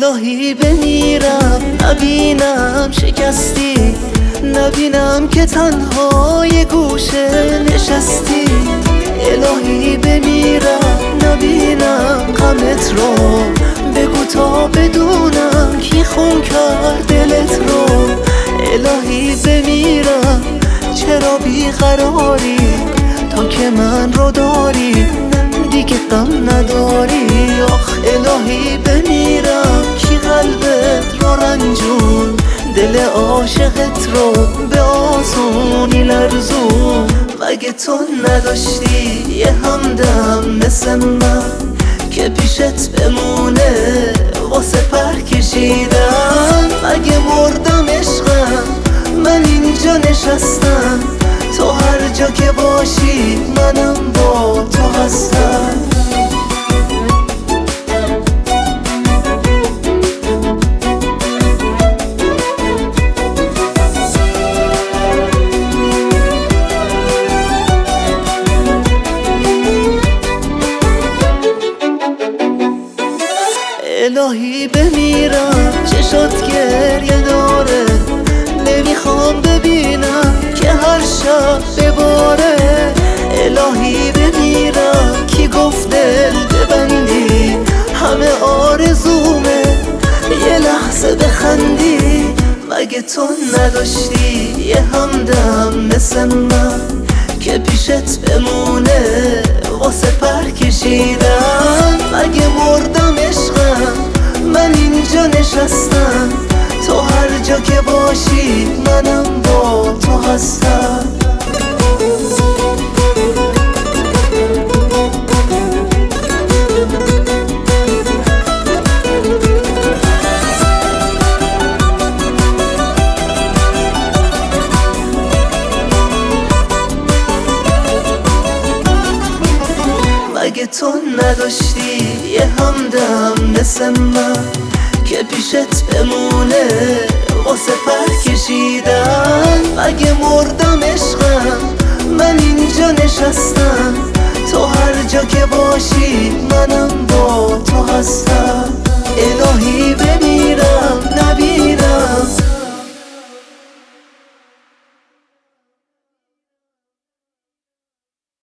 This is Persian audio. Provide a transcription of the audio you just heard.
الهی بمیرم نبینم شکستی، نبینم که تنها یه گوشه نشستی. الهی بمیرم نبینم غمت رو، بگو تا بدونم کی خون کرد دلت رو. الهی بمیرم چرا بیقراری، تا که من رو داری دیگه غم نداری. آخ الهی بمیرم کی قلبت رو رنجون، دل عاشقت رو به آسونی لرزون. مگه تو نداشتی یه همدم مثل من که پیشت بمونه واسه پر کشیدن؟ مگه مردم عشقم من اینجا نشستم، تو هر جا که باشی منم با تو هستم. الهی بمیرم چشات گریه داره، نمیخوام ببینم که هر شب بباره. الهی بمیرم کی گفت دل ببندی، همه آرزومه یه لحظه بخندی. مگه تو نداشتی یه همدم مثل من که پیشت بمونه واسه پر کشیدن؟ مگه مردم عشقم من اینجا نشستم، تو هر جا که باشی منم با تو هستم. مگه تو نداشتی یه همدم مثل من که پیشت بمونه واسه پر کشیدن؟ مگه مردم عشقم من اینجا نشستم، تو هر جا که باشی منم با تو هستم.